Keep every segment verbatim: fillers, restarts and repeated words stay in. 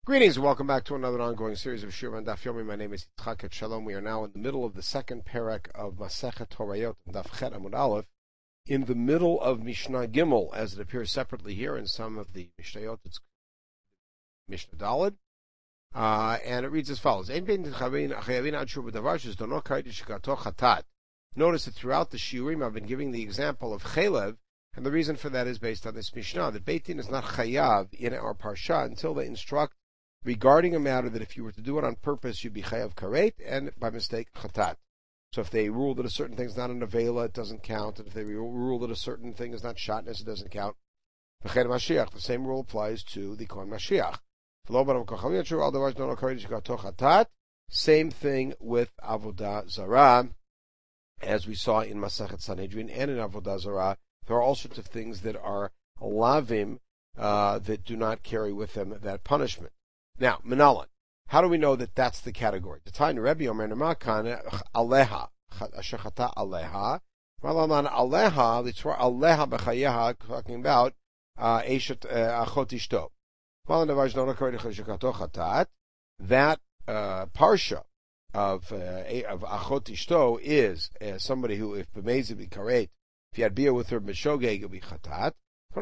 Greetings and welcome back to another ongoing series of Shir and Daf Yomi. My name is Yitzchak Shalom. We are now in the middle of the second parak of Masechet Horayot, Daf Chet Amud Aleph, in the middle of Mishnah Gimel, as it appears separately here in some of the Mishnayot. It's Mishnah Daled, uh, and it reads as follows: Notice that throughout the Shiurim I've been giving the example of Chelev, and the reason for that is based on this Mishnah, that Beit Din is not Chayav in our Parsha until they instruct regarding a matter that if you were to do it on purpose, you'd be chayav karet, and by mistake, chatat. So if they rule that a certain thing is not an avela, it doesn't count. And if they rule that a certain thing is not shotness, it doesn't count. V'chein Mashiach, the same rule applies to the Kohen Mashiach. Same thing with Avodah Zarah, as we saw in Masechet Sanhedrin and in Avodah Zarah. There are all sorts of things that are lavim, uh, that do not carry with them that punishment. Now, Menalan, how do we know that that's the category? The time Rebbe Omer Nemakan Aleha, Ashachata Aleha, Malaman Aleha, Litzra Aleha Bechayeha, talking about Eshet Achot Ishto. Malan Devaj Nona Korei Cheshakato Chatat. That uh, parsha of uh, of Achot Ishto is uh, somebody who, if B'mezi B'karet, if you had beer with her B'shogeg, it would be Chatat. So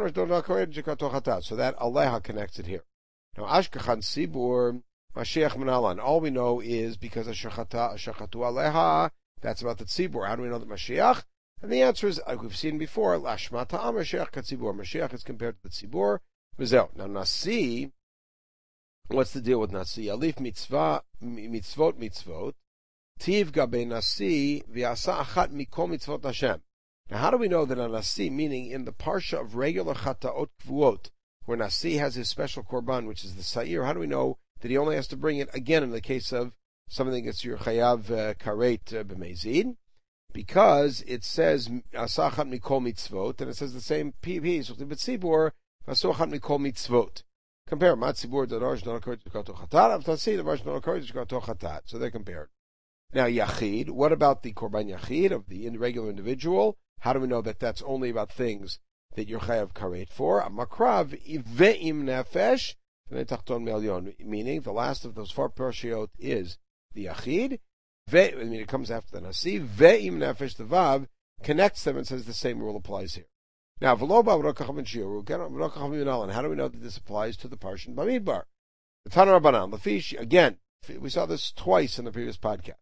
that Aleha connects it here. Now, Ashkachan Sibur, Mashiach Menalan. All we know is because of Shachata, Shachatu Aleha, that's about the Tzibur. How do we know that Mashiach? And the answer is, like we've seen before, Lashmata Mashiach Katzibur. Mashiach is compared to the Tzibur. Now, Nasi, what's the deal with Nasi? Alif mitzvah, mitzvot mitzvot, Tiv gabe Nasi, Vyasa achat mikol mitzvot Hashem. Now, how do we know that a Nasi, meaning in the parsha of regular Chataot Kvuot, where Nasi has his special korban, which is the Sa'ir, how do we know that he only has to bring it again in the case of something that's your Chayav uh, Karet uh, B'mezid? Because it says Asachat Mikol Mitzvot, and it says the same piece with the B'tzibur, Asachat Mikol Mitzvot. Compare Matzibur, the Rosh Nonakor Jikato Chatat, of Nasi, the Rosh Nonakor Jikato Chatat. So they're compared. Now, Yachid, what about the Korban Yachid of the regular individual? How do we know that that's only about things that you're chayav karet for? A makrav ve'im nefesh, meaning the last of those four parshiot is the yachid. Ve, I mean, it comes after the nasi. Ve'im nefesh, the vav connects them and says the same rule applies here. Now, v'lo ba'vrokacham and shiuru, how do we know that this applies to the parshan b'midbar? The Tana Rabbanan, the fish again. We saw this twice in the previous podcast.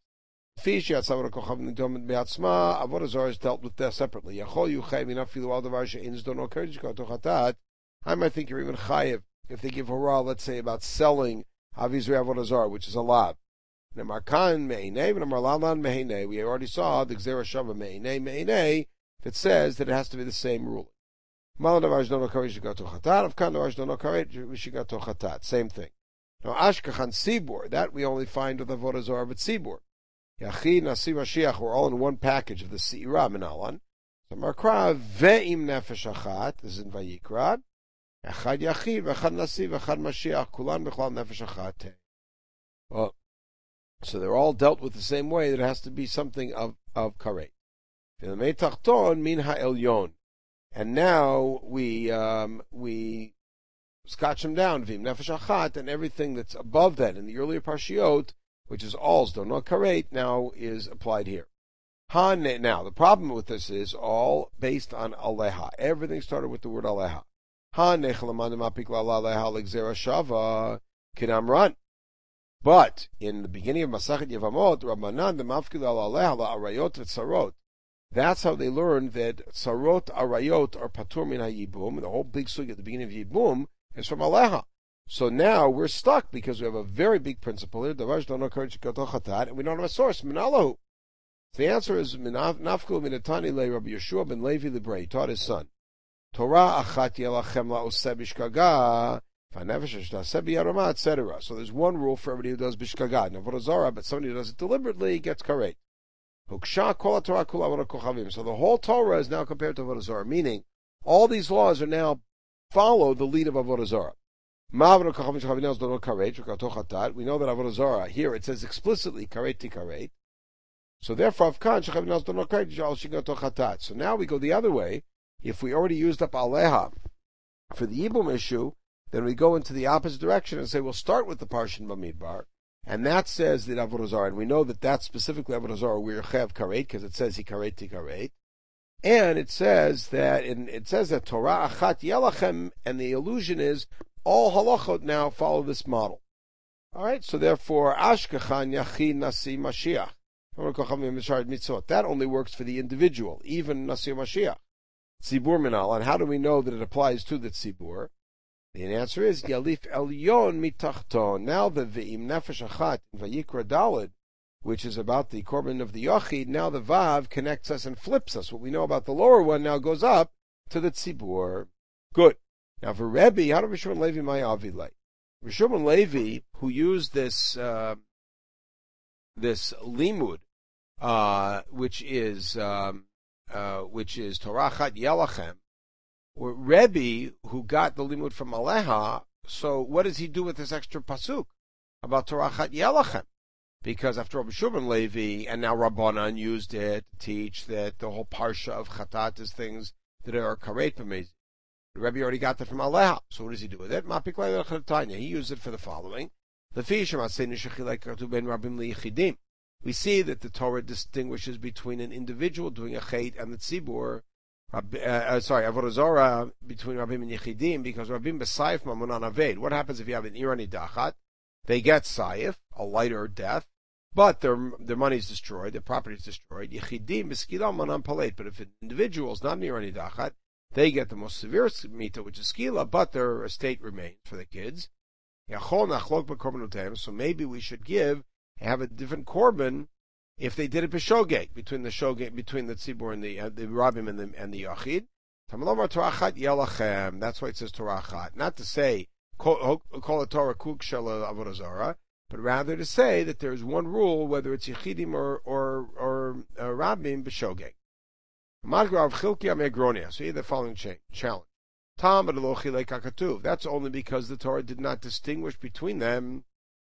Avodah Zarah is dealt with that separately. I might think you're even chayiv if they give hurrah, let's say, about selling Avizri Avodah Zarah, which is a lav. We already saw the Gzera Shava Me'inei Me'inei that says that it has to be the same ruling. Same thing. Now, Ashkachan Sibur, that we only find with Avodah Zarah, but Sibur. Yachid, Nasi, Mashiach, we're all in one package of the Seirah Menalan. So Markra, Ve'im Nefesh Achat, this is in Vayikra. Echad Yachid, V'echad Nasi, V'echad Mashiach, Kulan B'chlal Nefesh Achat. Well, so they're all dealt with the same way, that it has to be something of, of Karet. V'lemei Tachton, Min Ha'elyon. And now we, um, we scotch them down, V'im Nefesh Achat, and everything that's above that in the earlier Parshiot, which is all's do not karet, now is applied here. Han, now, the problem with this is all based on aleha. Everything started with the word aleha. Han shava kinamran. But in the beginning of Masachet Yevamot, Rabbanan the mafkil aleha la arayot v'tzarot. That's how they learned that tzarot arayot are patur min hayibum. The whole big sugi at the beginning of Yibum is from aleha. So now we're stuck because we have a very big principle here, and we don't have a source. So the answer is Nafkul Minatani Le Rabbi Yeshua ben Levi Libre. He taught his son. Torah achat yelachem la'oseh bishkaga, v'nefesh sh'taseh b'yarama, et cetera. So there's one rule for everybody who does bishkaga. Avodah Zarah, but somebody who does it deliberately gets karet. Huksha kol Torah kula avodah kochavim. So the whole Torah is now compared to Avodah Zarah, meaning all these laws are now follow the lead of Avodah Zarah. We know that Avodah Zarah, here it says explicitly karet ti karet. So therefore, so now we go the other way. If we already used up aleha for the Yibum issue, then we go into the opposite direction and say we'll start with the Parshin Bamidbar, and that says that Avodah Zarah, and we know that that's specifically Avodah Zarah we're Chev Karet, because it says he Karet Karet, and it says that in, it says that Torah Achat Yelachem, and the illusion is all halachot now follow this model. All right, so therefore Ashkechan Yachin Nasi Mashiach. That only works for the individual, even Nasi Mashiach. Tzibur Minal, and how do we know that it applies to the Tzibur? The answer is Yalif Elyon Mitachton. Now the Ve'im Nefesh Achat Vayikra Dalid, which is about the Korban of the Yachid, now the Vav connects us and flips us. What we know about the lower one now goes up to the Tzibur. Good. Now for Rebbe, how do Rishon Levi my Avilei? Rishon Levi, who used this uh, this limud, uh, which is um, uh, which is Torah Chat Yelachem, or Rebbe, who got the limud from Aleha, so what does he do with this extra pasuk about Torah Chat Yelachem? Because after all, Rishon Levi and now Rabbanan used it to teach that the whole parsha of Chatat is things that are karet b'mezid. The Rebbe already got that from Aleha. So what does he do with it? He used it for the following. We see that the Torah distinguishes between an individual doing a chet and the tzibur, uh, uh, sorry, Avodah Zarah, between Rabbim and Yechidim, because Rabbim b'saif mamunan aved. What happens if you have an irani dachat? They get saif, a lighter death, but their their money is destroyed, their property is destroyed. Yechidim b'skila manan palet. But if an individual is not an irani dachat, they get the most severe mita, which is skila, but their estate remains for the kids. So maybe we should give, have a different korban if they did it b'shogeg, between the shogeg, between the tzibur and the uh, the rabbim and the and the yachid. That's why it says Torah Achat, not to say call a Torah kuk shel avodah zarah, but rather to say that there is one rule, whether it's yechidim or or or uh, rabbim b'shogeg. So here the following challenge. That's only because the Torah did not distinguish between them.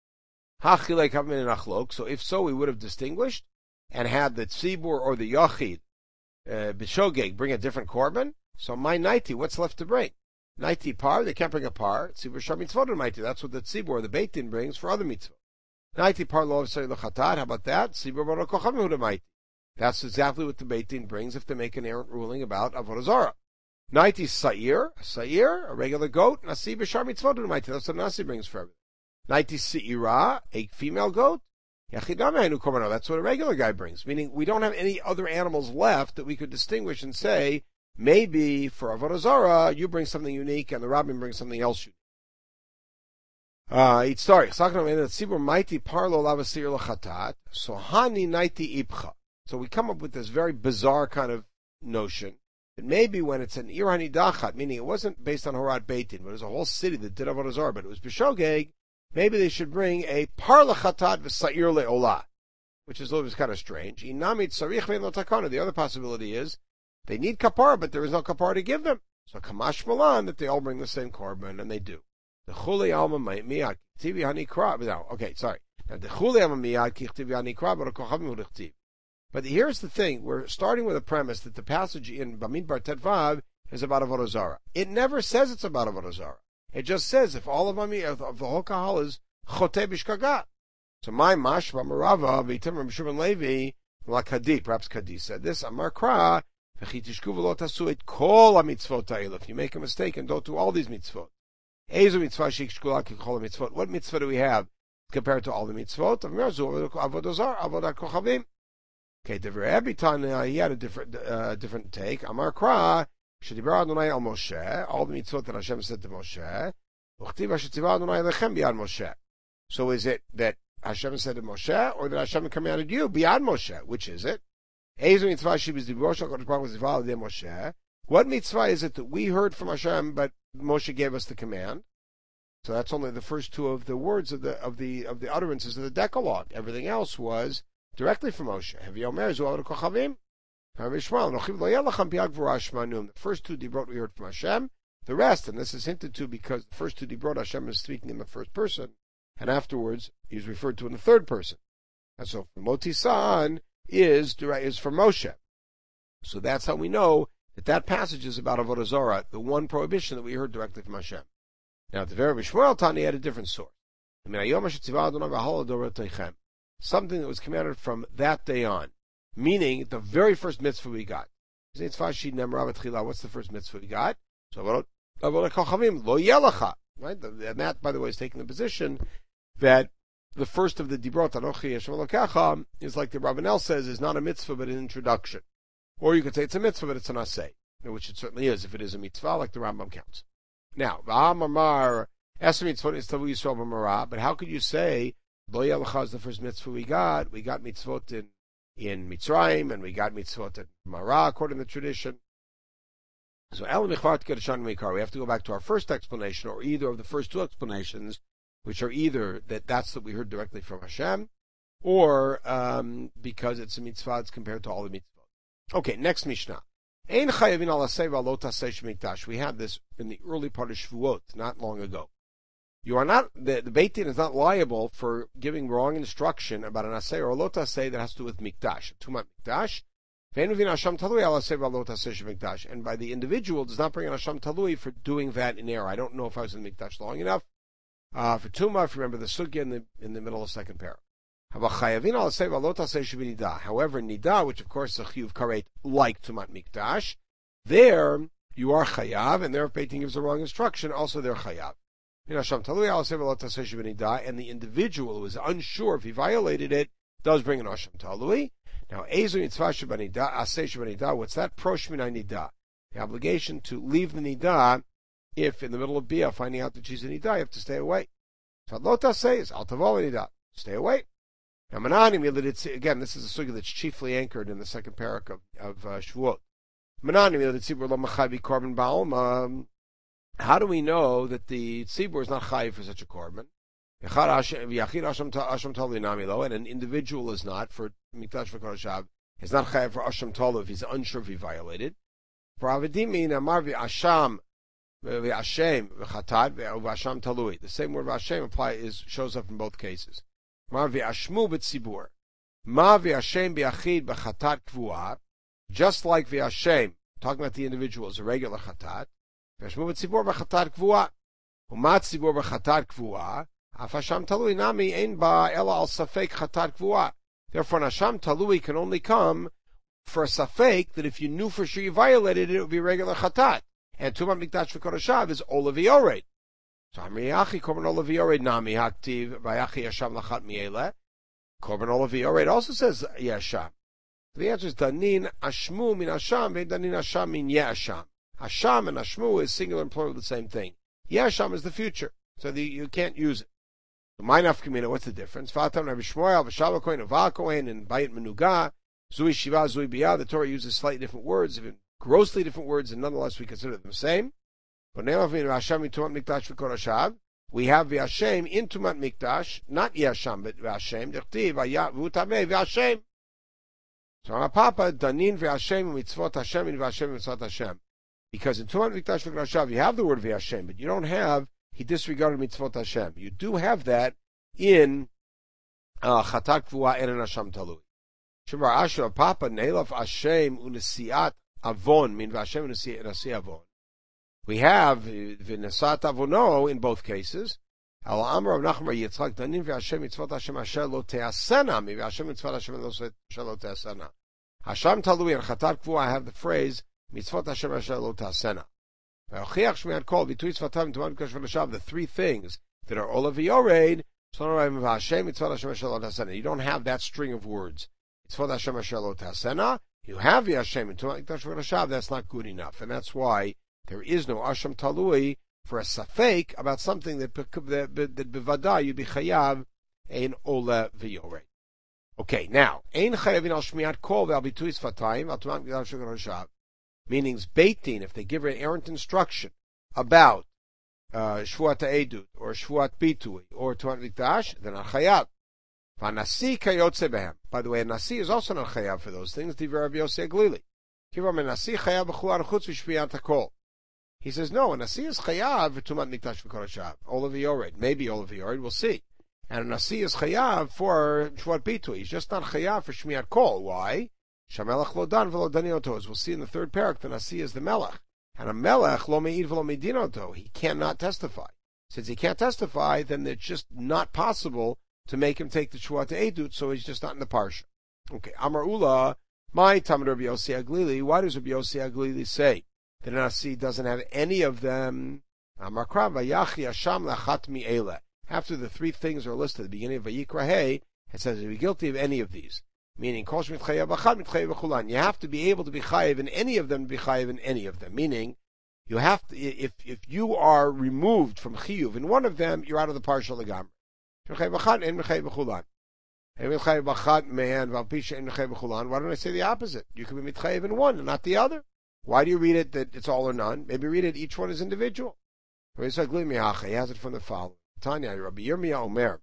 So if so, we would have distinguished and had the tzibur or the yachid uh, b'shogeg bring a different korban. So my naiti, what's left to bring? Naiti par, they can't bring a par. Tzibur shar mitzvot naiti. That's what the tzibur or the beit din brings for other mitzvot. Naiti par lo v'sei l'chatat. How about that? Tzibur bar kochavim hu'damaiti. That's exactly what the Beit Din brings if they make an errant ruling about Avodah Zarah. Naiti Sa'ir, Sa'ir, a regular goat, Nasi b'shar mitzvot Naiti. That's what Nasi brings for everything. Naiti Se'ira, a female goat, Yachidame Hainu Korbanot. That's what a regular guy brings. Meaning we don't have any other animals left that we could distinguish and say, maybe for Avodah Zarah, you bring something unique and the Rabbim brings something else unique. Uh, it's sorry. So hani naiti ibcha. So we come up with this very bizarre kind of notion that maybe when it's an irani dachat, meaning it wasn't based on Horat Beitin, but it was a whole city that did Avodah Zarah, but it was b'shogeg, maybe they should bring a par lachatat v'sa'ir le'olah, which is a little bit kind of strange. Inamit sarich ve'en lo takana. The other possibility is they need kapara, but there is no kapara to give them. So kamash malan that they all bring the same korban, and they do. The chulei alma miyad k'tivi hanikra. Now, okay, sorry. Now the chulei alma miyad k'tivi hanikra, but kochavim u'dichtiv. But here's the thing, we're starting with a premise that the passage in Bamidbar Tetvav is about Avodah Zarah. It never says it's about Avodah Zarah. It just says if all of, Ami, of, of the whole Kahal is Chotei B'Shkagat. So my Mashba Marava, V'yitem R'Shimon Levi, La Kadi, perhaps Kadi said this, Amar Kra, V'chitishku v'lo tasu et kol ha-mitzvot ha'il. If you make a mistake and don't do all these mitzvot. Ezu mitzvah shikshkula ki kol ha-mitzvot. What mitzvah do we have compared to all the mitzvot? Avodah Zarah, Avodah Kochavim. Okay, the Rebbe Tanya, he had a different uh, different take. Amar Kra, Shedibar Adonai al Moshe, all the mitzvot that Hashem said to Moshe, Uchtiv Hashetziva Adonai lechem biyad Moshe. So is it that Hashem said to Moshe, or that Hashem commanded you biyad Moshe? Which is it? Ezu mitzvah shibis divrosha kodesh baruch hu zival de Moshe. What mitzvah is it that we heard from Hashem, but Moshe gave us the command? So that's only the first two of the words of the of the of the utterances of the Decalogue. Everything else was directly from Moshe. The first two dibrot we heard from Hashem. The rest, and this is hinted to because the first two dibrot Hashem is speaking in the first person, and afterwards he's referred to in the third person. And so Motisan is is from Moshe. So that's how we know that that passage is about Avodah Zarah, the one prohibition that we heard directly from Hashem. Now, the very Shmuel Tani had a different source. Something that was commanded from that day on, meaning the very first mitzvah we got. What's the first mitzvah we got? So, right? And that, by the way, is taking the position that the first of the Dibrot Anochi Hashem Elokecha is like the Rabbanel says, is not a mitzvah but an introduction. Or you could say it's a mitzvah but it's an asay, which it certainly is if it is a mitzvah, like the Rambam counts. Now, but how could you say Lo Yelacha is the first mitzvah we got? We got mitzvot in, in Mitzrayim and we got mitzvot in Mara according to the tradition. So we have to go back to our first explanation, or either of the first two explanations, which are either that that's that we heard directly from Hashem, or um, because it's a mitzvah, it's compared to all the mitzvot. Okay, next Mishnah. We had this in the early part of Shavuot, not long ago. You are not the, the Beit Din is not liable for giving wrong instruction about an asay or a lot asay that has to do with mikdash, tumat mikdash. And by the individual does not bring an Asham Talui for doing that in error. I don't know if I was in the Mikdash long enough. Uh, for Tumah, if you remember the Sugya in the, in the middle of the second parak. However, Nida, which of course is a Chiyuv Karet like Tumat Mikdash, there you are Chayav, and there if Beit Din gives the wrong instruction, also they're Chayav. And the individual who is unsure if he violated it does bring an Asham Talui. Now, Ezu Mitzvah Shabanida, Aseh Shabanida, what's that? Proshmina Nida. The obligation to leave the Nida if in the middle of Bia finding out that she's a Nida, you have to stay away. Fadlota says, Al Tavol Nida. Stay away. Now, Manani, again, this is a sugya that's chiefly anchored in the second parak of, of uh, Shavuot. Manani, um, how do we know that the tzibur is not chayiv for such a korban? And an individual is not for mikdash v'korashav. Is not chayav for asham talu if he's unsure if he violated. For avidim amar v'asham v'ashem v'chatat v'asham talui. The same word v'ashem apply is shows up in both cases. Mar v'ashmu b'tzibur. Ma v'ashem b'achid b'chatat kvuah. Just like v'ashem, talking about the individual is a regular chatat. V'ashmu b'tzibur b'chatat kvuah. U'ma tzibur b'chatat kvuah. Afasham talui nami ein ba ela al safek chatat kvuah. Therefore, an asham talui can only come for a safek that if you knew for sure you violated it, it would be regular chatat. And tumat mikdash v'korashav is olav. So amriyachi korban olav nami haktiv vayachi asham lachat miele. Korban olav also says yasham. The answer is danin ashmu min asham ve danin asham min yasham. Asham and ashmu is singular and plural of the same thing. Yasham is the future, so the, you can't use it. The Ma'inaf Kamina, what's the difference? Fatam Rabbi Shmuel, V'Shalva Kohen, Ava Kohen, and Bayit Menuga, Zui Shiva, Zui Biyah. The Torah uses slightly different words, even grossly different words, and nonetheless we consider them the same. We have V'Hashem in Tumat Mikdash, not Yasham, but V'Hashem, Dechtiv, V'Utameh, V'Hashem. So our Papa, Danin V'Hashem, Mitzvot Hashem, and V'Hashem, Mitzvot Hashem. Because in Tumat Mikdash V'Korashav, you have the word V'Hashem, but you don't have he disregarded mitzvot Hashem. You do have that in Chatat Kvuah and in Asham Talui. Shemar Asher Papa Neilaf Hashem Unesiat Avon Min Vashem Unesi Avon. We have V'Nesat Avono in both cases. Al Amar of Nachmar Yitzchak Danin V'Hashem Mitzvot Hashem Asher Lo Teasena Mi V'Hashem Mitzvot Hashem Lo Teasena. Asham Talui and Chatat Kvuah have the phrase Mitzvot Hashem Asher Lo Teasena. The three things that are olav v'yored, you don't have that string of words. You have V'Hashem, that's not good enough. And that's why there is no Asham Talui for a safek about something that that bevada you'd be chayav ein olav v'yored. Okay, now, ein chayavin al shmiat kol ve'al bitui sfatayim al tumat mikdash v'korashav. Meaning, Beit Din, if they give an errant instruction about uh, Shvuat Ha'edut or Shvuat Bitui or Tumat Mikdash, they're not chayav. V'Nasi kayotze behem. By the way, a Nasi is also not chayav for those things. Divrei Rabbi Yossi Aglili. Kivam a Nasi chayav b'chuar chutz v'shmiyat hakol. He says no, a Nasi is chayav for Tumat Mikdash v'korashav. Olav v'yored, maybe olav v'yored, we'll see. And a Nasi is chayav for Shvuat Bitui. He's just not chayav for shmiyat kol. Why? Shamelach lo dan v'lo danioto. As we'll see in the third parak, the Nasi is the melech. And a melech lo me'id v'lo medinoto. He cannot testify. Since he can't testify, then it's just not possible to make him take the Shua to Edut, so he's just not in the Parsha. Okay, Amar Ula, my Talmud Rabbi Yossi Aglili, why does Rabbi Yossi Aglili say that an Nasi doesn't have any of them? Amar Krav, Vayachi Hasham Lachat Mi'ele. After the three things are listed at the beginning of Vayikra Hey, it says to be guilty of any of these. Meaning, Kol Shmitchayev Achad Mitchayev B'chulan. You have to be able to be chayev in any of them, to be chayev in any of them. Meaning, you have to, if if you are removed from chiyuv in one of them, you're out of the Parsha L'gamri. Mitchayev Achad and Mitchayev B'chulan. Mitchayev Achad man Valpisha and Mitchayev B'chulan. Why don't I say the opposite? You can be mitchayev in one and not the other. Why do you read it that it's all or none? Maybe read it each one is individual. He has it from the following. Tanya Rabbi Yirmiyah Omer.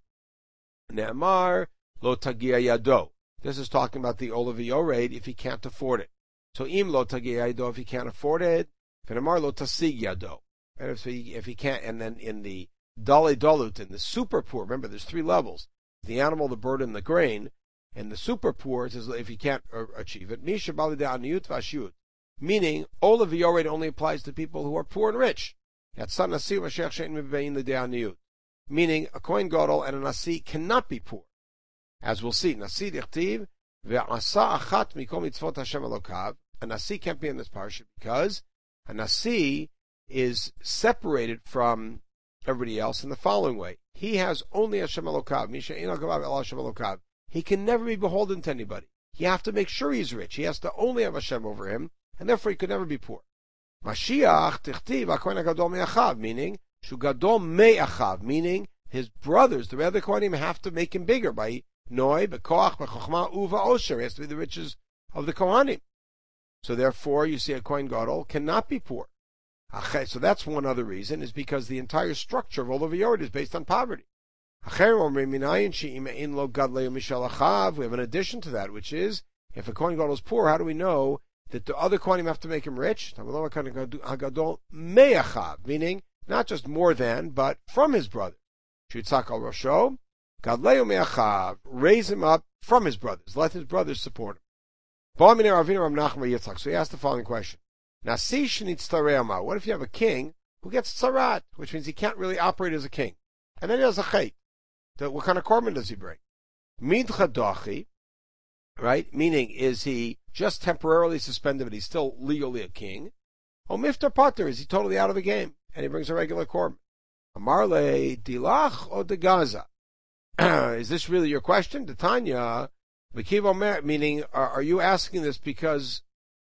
Ne'amar lo tagia yado. This is talking about the Olavi Yored if he can't afford it. So im lo tagia yado if he can't afford it. Ne'amar lo tasig yado. And if he if he can't, and then in the dale dalut, in the super poor, remember there's three levels: the animal, the bird, and the grain. And the super poor says if he can't uh, achieve it, misha bali de'aniyut v'ashiyut. Meaning Olavi Yored only applies to people who are poor and rich. Yatzan nasi v'shech she'en mibein le'de'aniyut. Meaning a kohen gadol and a nasi cannot be poor. As we'll see, nasi dichtiv ve'asa achat mikol mitzvot Hashem Elokav. A nasi can't be in this parsha because a nasi is separated from everybody else in the following way: he has only Hashem Elokav. Misha ein Elokav el Hashem Elokav. He can never be beholden to anybody. You have to make sure he's rich. He has to only have Hashem over him, and therefore he could never be poor. Mashiach tichtiv hakohen gadol me'achav, meaning Shugadol me'achav, meaning his brothers, the other Kohanim, have to make him bigger by Noi, Bekoach, Bechochma, Uva, Osher. He has to be the riches of the Kohanim. So therefore, you see a Kohen Gadol cannot be poor. So that's one other reason, is because the entire structure of Olav Yored is based on poverty. We have an addition to that, which is, if a Kohen Gadol is poor, how do we know that the other Kohanim have to make him rich? Meaning, not just more than, but from his brother. Shitzak al Rosho, Gadleu me'achav, raise him up from his brothers. Let his brothers support him. So he asked the following question. Nasi shenitztarei, what if you have a king who gets tzarat, which means he can't really operate as a king? And then he has a chait. What kind of korban does he bring? Midcha dochi, right? Meaning, is he just temporarily suspended, but he's still legally a king? Or miftar pater, is he totally out of the game? And he brings a regular korban. Amarle dilach or de Gaza? Is this really your question? The Tanya, meaning, are, are you asking this because,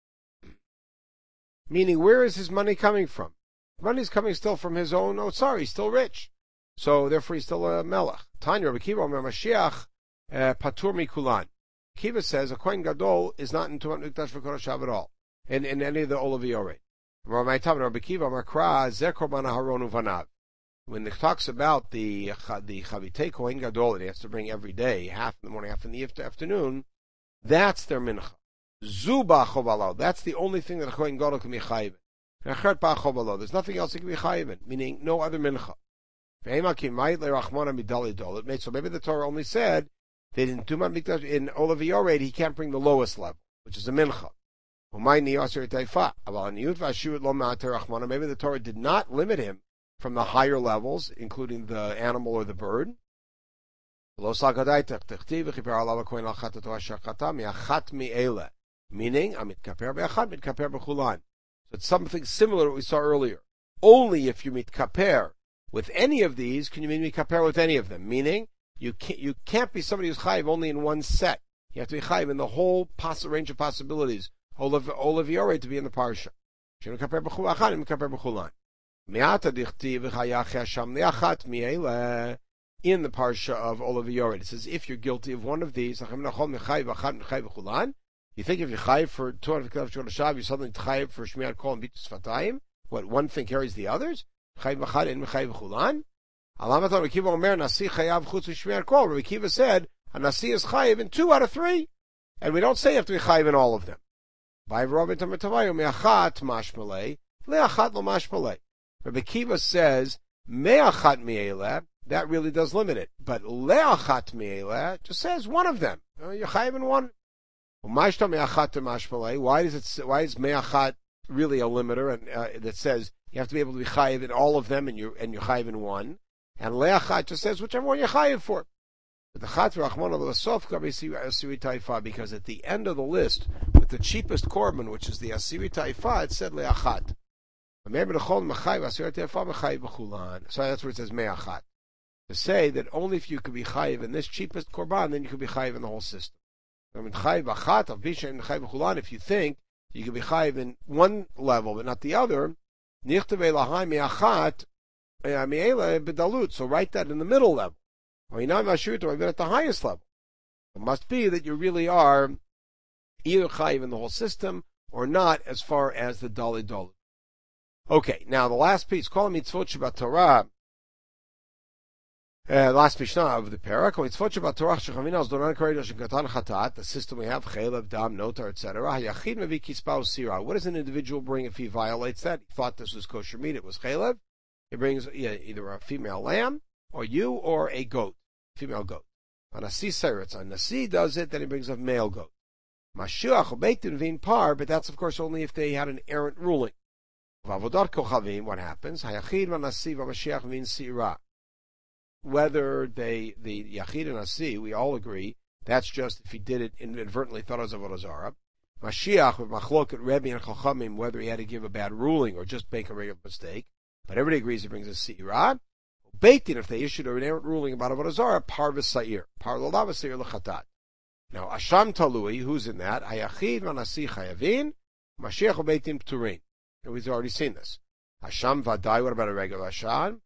meaning, where is his money coming from? Money's coming still from his own, oh, sorry, he's still rich. So, therefore, he's still a melech. Tanya, Rabbi Kiva, Omer Mashiach, patur mikulan. Kiva says a Kohen Gadol is not in Tumat Mikdash v'Kodesh at all, in, in any of the Olav Yored. When it talks about the the Chavitei Kohen Gadol that he has to bring every day, half in the morning, half in the afternoon, that's their mincha. Zuba chovalal, that's the only thing that a Kohen Gadol can be chayiv. There's nothing else that can be chayiv, meaning no other mincha. So maybe the Torah only said that in Tumat Mikdash, in Olav Yored, he can't bring the lowest level, which is a mincha. Maybe the Torah did not limit him from the higher levels, including the animal or the bird. Meaning, so it's something similar to what we saw earlier. Only if you mitkaper with any of these can you mitkaper with any of them. Meaning, you can't, you can't be somebody who's chayiv only in one set. You have to be chayiv in the whole poss- range of possibilities. Olav Yored to be in the parsha. In the parsha of Olav Yored, it says if you're guilty of one of these, you think if you're chayiv for two hundred Shav, you're suddenly chayiv for Shmiat Kol and Bitus Fatayim. What, one thing carries the others? Chayiv v'chad and chayiv v'chulan. Alamat Rabbi Kiva Omer Nasi chayav chutz v'Shmiat Kol. Rabbi Kiva said a Nasi is chayiv in two out of three, and we don't say you have to be chayiv in all of them. Rabbi Kiva says, me'achat mi'eleh, that really does limit it. But le'achat mi'eleh just says one of them. You're chayiv in one. Why does it? Why is me'achat really a limiter and uh, that says You have to be able to be chayiv in all of them, and you're, and you're chayiv in one. And le'achat just says whichever one you're chayiv for. But the chat v'rachmana l'sof asiri taifa, because at the end of the list, with the cheapest korban, which is the asiri taifa, it said le'achat. So that's where it says me'achat. To say that only if you could be chayiv in this cheapest korban, then you could be chayiv in the whole system. If you think you could be chayiv in one level but not the other, so write that in the middle level. Or at the highest level. It must be that you really are either chayiv in the whole system or not, as far as the dalid dalid. Okay, now the last piece, call mitzvot shabbat Torah. Uh, last Mishnah of the parak, mitzvot shabbat Torah shechavina az donan kari dosh katan chatat. The system we have, chaylev, dam, notar, et cetera. Hayachid mevi kispa sira. What does an individual bring if he violates that? He thought this was kosher meat. It was chaylev. He brings either a female lamb, or you, or a goat, female goat. A nasi seretz. A nasi does it, then he brings a male goat. Mashiach ubeitin vin par, but that's of course only if they had an errant ruling. V'avodar kochavim, what happens? Hayachid v'nasi v'mashiach vin sira. Whether they, the Yachid and Nasi, we all agree, that's just if he did it inadvertently, thought it was Avodah Zarah. Mashiach, with Machloket, Rebbe, and Chachamim, whether he had to give a bad ruling or just make a regular mistake. But everybody agrees he brings a Seirah. Beitin, if they issued an errant ruling about Avodah Zarah, Parvis Sa'ir. Par Lolav Sa'ir L'chatat. Now, Asham Talui, who's in that? Hayachid v'Nasi Chayavin, Mashiach Beitin Pturin. We've already seen this. Asham Vadai, what about a regular Asham?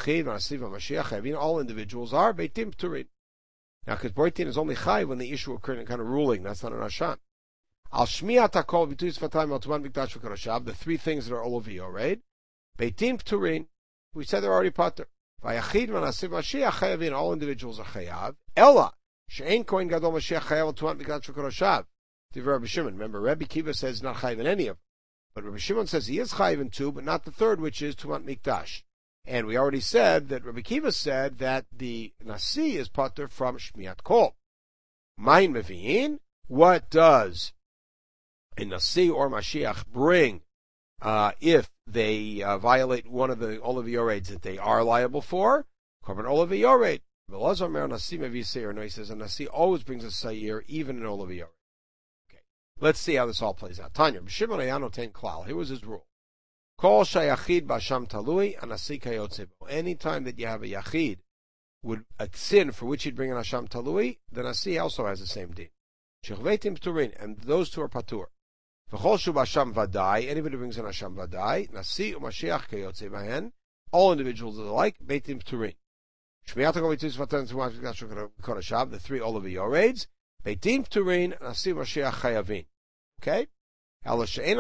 All individuals are Beitim Pturin. Now, because Beitin is only Chai when they issue a kind of ruling, that's not an Asham. Al Shmiat HaKol V'Tuyis Vatayim Al Tuman Mikdash V'Karashav, the three things that are Olovio, right? Beitim Pturin, we said they're already Pater. Vayachid V'Nasiv Mashiach Chayavin, all individuals are Chayav. Ella, She'ein Kohen Gadol Mashiach Chayav Al Tuman Mikdash V'Karashav. To Rabbi Shimon. Remember, Rabbi Kiva says not Chayav in any of them. But Rabbi Shimon says he is Chayav in two, but not the third, which is Tuman Mikdash. And we already said that Rabbi Kiva said that the Nasi is pater from Shmiat Kol. Main Mevi'in, what does a Nasi or Mashiach bring uh, if they uh, violate one of the Olav Yoreds that they are liable for? Korban Olav Yored. Velazar Mer Nasi Mevi Seir. No, he says a Nasi always brings a Seir, even in Olav Yored. Okay, let's see how this all plays out. Tanya, B'Shimon Ayano Ten Klal. Here was his rule. Kol shayachid b'asham talui anasi kayotzebo. Anytime that you have a yachid would a sin for which he'd bring an asham talui, the nasi also has the same din. Shechveitim pturin, and those two are patur. V'chol shu b'asham vadai, anybody brings an asham vadai, nasi u'mashiach kayotzebo. All individuals are alike, beitim pturin. Shmiyat hakol v'tus vatan tzumah v'kashu korashav, the three all of the yoreds, beitim pturin, nasi u'mashiach chayavin. Okay? It's a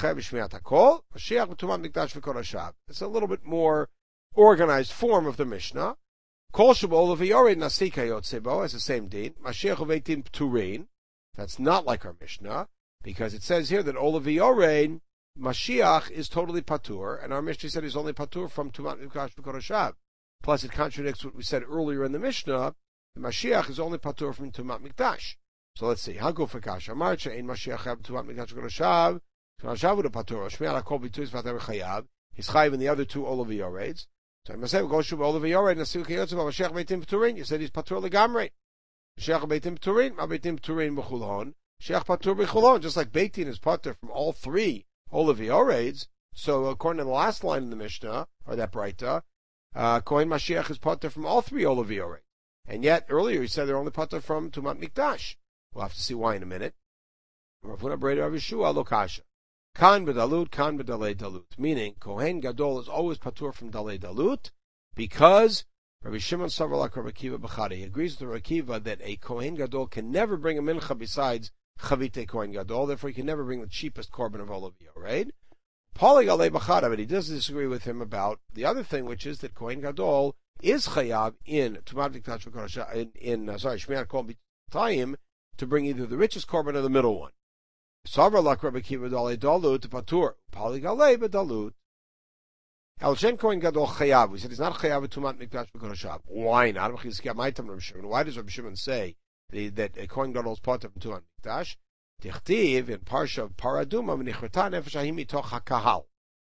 little bit more organized form of the Mishnah. Has the same deen. That's not like our Mishnah, because it says here that Olav Yorein, Mashiach is totally patur, and our Mishnah said he's only patur from Tumat Mikdash v'Korashav. Plus it contradicts what we said earlier in the Mishnah, the Mashiach is only patur from Tumat Mikdash. So let's see. Hago Fakasha Marcha in Mashiach Hab Tumat Mikdash Korashav. Korashav would a patur. Shmiat HaKol B'Tuyis Vater Chayav. He's chayav in the other two Olav Yoreds. So I must say, go Shuv Olav Yored Nasi Kayotzav Mashiach Beitim Pturin. You said he's patur legamrei. Mashiach Beitim Pturin. Ma Beitim Pturin b'Chulon. Mashiach patur b'Chulon. Just like Beitin is patur from all three Olav Yoreds. So according to the last line in the Mishnah or that Braita, uh, Kohen Mashiach is patur from all three Olav Yoreds. And yet earlier he said they're only patur from Tumat Mikdash. We'll have to see why in a minute. Ravuna Breda Rav Yeshua Lokasha. Kan b'dalut, kan b'dalei dalut. Meaning, Kohen Gadol is always patur from dalei dalut, because Rabbi Shimon Savar like Rabbi Kiva B'chari. He agrees with Rabbi Kiva that a Kohen Gadol can never bring a mincha besides Chavite Kohen Gadol. Therefore, he can never bring the cheapest korban of all of you, right? Pali Galei B'chara, but he does disagree with him about the other thing, which is that Kohen Gadol is chayav in Tumat Mikdash v'Korashav, in, in uh, sorry, Shmiat Kol B'Tayim, to bring either the richest korban or the middle one. Savar lak Rabbi Kiva dalei dalut patur pali galei b'dalut. El shen Kohen Gadol chayav. We said he's not chayav with Tumat Mikdash v'Korashav. Why not? Why does Rabbi Shimon say that a Kohen Gadol is patur from Tumat Mikdash? Tichtiv in Parsha of Paraduma v'nichvata nefesh ahim mitoch hakahal.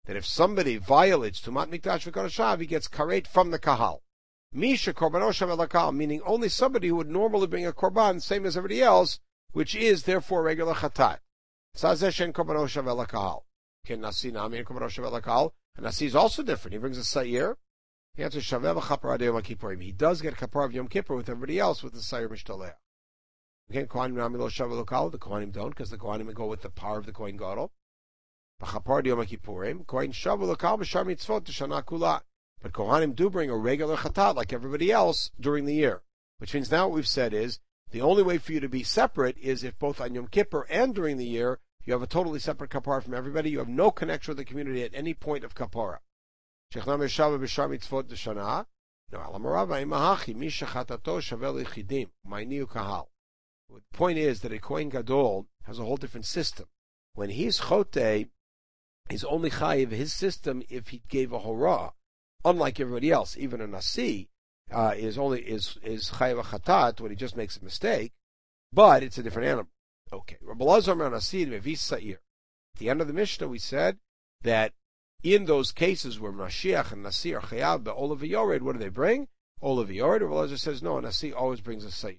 that if somebody violates Tumat Mikdash v'Kodashav, he gets karet from the kahal. Misha korbanoshav elakal, meaning only somebody who would normally bring a korban, same as everybody else, which is therefore regular chatat. Sazeshen korbanoshav elakal. Ken nasi nami korbanoshav elakal. And nasi is also different. He brings a sair. He answers shaveh v'chapar adei yom kippurim. He does get kapar of Yom Kippur with everybody else with the sair mishtaleh. Again, kohanim nami lo shav elakal. The kohanim don't, because the kohanim go with the power of the kohen gadol. V'chapar adei yom kippurim. Kohen shav elakal b'shar mitzvot t'shana kula. But kohanim do bring a regular chatat like everybody else during the year. Which means now what we've said is, the only way for you to be separate is if both on Yom Kippur and during the year, you have a totally separate kapara from everybody. You have no connection with the community at any point of kapara. No, the point is that a Kohen Gadol has a whole different system. When he's chote, he's only chayiv his system if he gave a horah. Unlike everybody else, even a nasi uh, is only is is chayiv a chatat when he just makes a mistake, but it's a different animal. Okay, Rabbi Lazar nasi mevis sa'ir. At the end of the Mishnah, we said that in those cases where Mashiach and Nasi are chayav be'olav v'yored, what do they bring? Olav v'yored. Rabbi Lazar says no, a Nasi always brings a sa'ir.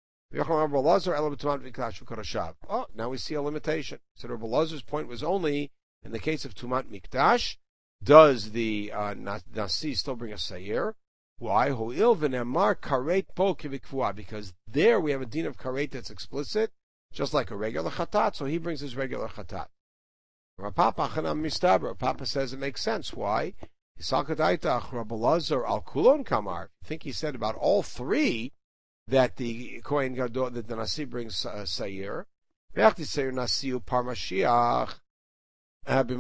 Oh, now we see a limitation. So Rabbi Lazar's point was only in the case of Tumat Mikdash. Does the uh, Nasi still bring a Sayer? Why? Because there we have a din of karet that's explicit, just like a regular chatat, so he brings his regular chatat. Papa says it makes sense. Why? I think he said about all three that the Kohen Gadol, that the Nasi brings uh, Sayer. After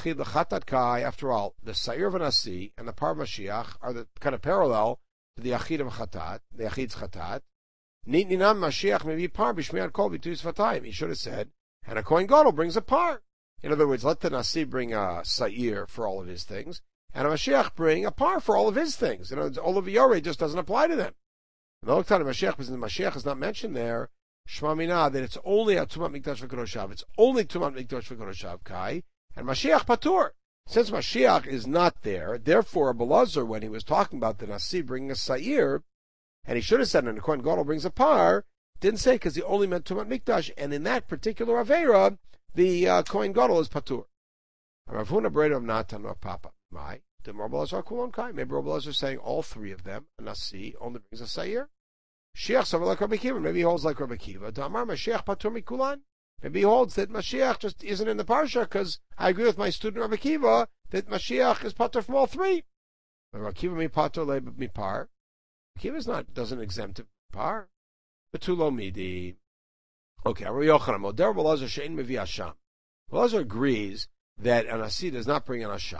all, the Sair of a Nasi and the Par Mashiach are the kind of parallel to the Yachid of Chatat, the Yachid's Chatat. Nitninam Mashiach may be Par Bishmiat Kol B'Tuyis Vatayim. He should have said, and a Kohen Gadol brings a Par. In other words, let the Nasi bring a Sair for all of his things, and a Mashiach bring a Par for all of his things. In other words, Olav Yoreh just doesn't apply to them. And the time Mashiach, because the Mashiach is not mentioned there, Shema Mina, that it's only a Tumat Mikdash V'Kodoshav. It's only Tumat Mikdash V'Kodoshav Kai. And Mashiach Patur. Since Mashiach is not there, therefore Rabbi Lazar, when he was talking about the Nasi bringing a Sair, and he should have said, and the Kohen Gadol brings a Par, didn't say because he only meant Tumat Mikdash, and in that particular Aveira, the uh, Kohen Gadol is Patur. Rav Huna Breda of Natan or Papa. My, the Rabbi Lazar Kulon Kai. Maybe Rabbi Lazar is saying all three of them, a Nasi only brings a Sair. Mashiach Savar like Rabbi Kiva. Maybe he holds like Rabbi Kiva. Damar Mashiach Patur Mikulan. Maybe he holds that Mashiach just isn't in the parsha because I agree with my student Rabbi Kiva that Mashiach is patur from all three. Rabbi Kiva mi patur le mi par. Kiva is not doesn't exempt him par. Betulo midi. Okay, Rabbi Yochanan Moder Rabbi Lazar she'in mevi asham. Rabbi Lazar agrees that an Nasi does not bring an asham.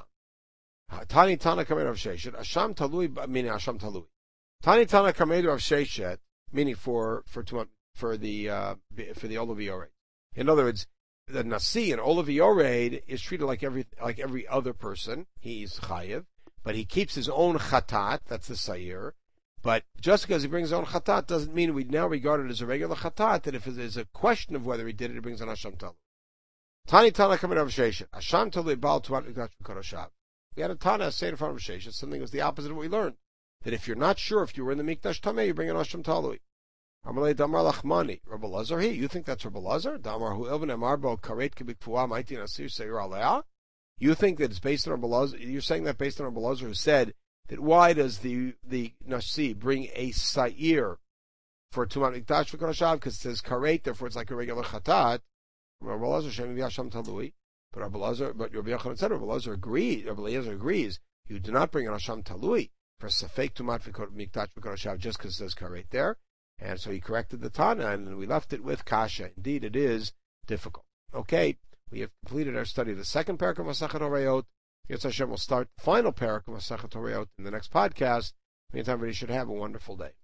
Tani Tana Kamed Rav Sheshet asham talui meaning asham talui. Tani Tana Kamed Rav Sheshet meaning for for for the uh, for the Olav Yoreh. In other words, the Nasi and Olav Yoreh is treated like every like every other person. He's chayiv, but he keeps his own chatat. That's the sayer. But just because he brings his own chatat doesn't mean we now regard it as a regular chatat. That if there's a question of whether he did it, he brings an asham talu. Tani Tana Kamed Rav Sheshet asham talu bal tumat mikdash v'kodoshav. We had a Tana say in front of Sheshet something that was the opposite of what we learned. That if you're not sure if you were in the mikdash tameh, you bring an asham talui. Amalei Damar Lachmani, Rabbi Lazar. He, you think that's Rabbi Lazar? Damar Hu Elvin Amarbo Karet Kibikfuah Maiti Nasir Seir Alea. You think that it's based on Rabbi Lazar? You're saying that based on Rabbi Lazar, who said that why does the the Nasi bring a Sair for Tumat Mikdash V'Kodoshav because it says Karet, therefore it's like a regular Chatat. Rabbi Lazar Shem Yasham Talui, but Rabbi Lazar, but Rabbi Yochanan said Rabbi Lazar agrees. Rabbi Lazar agrees. You do not bring an Asham Talui for Safek Tumat Mikdash V'Kodoshav just because it says Karet there. And so he corrected the Tana, and we left it with Kasha. Indeed, it is difficult. Okay, we have completed our study of the second parak of Masechet Horayot. Yetz Hashem will start the final parak of Masechet Horayot in the next podcast. Meantime, everybody should have a wonderful day.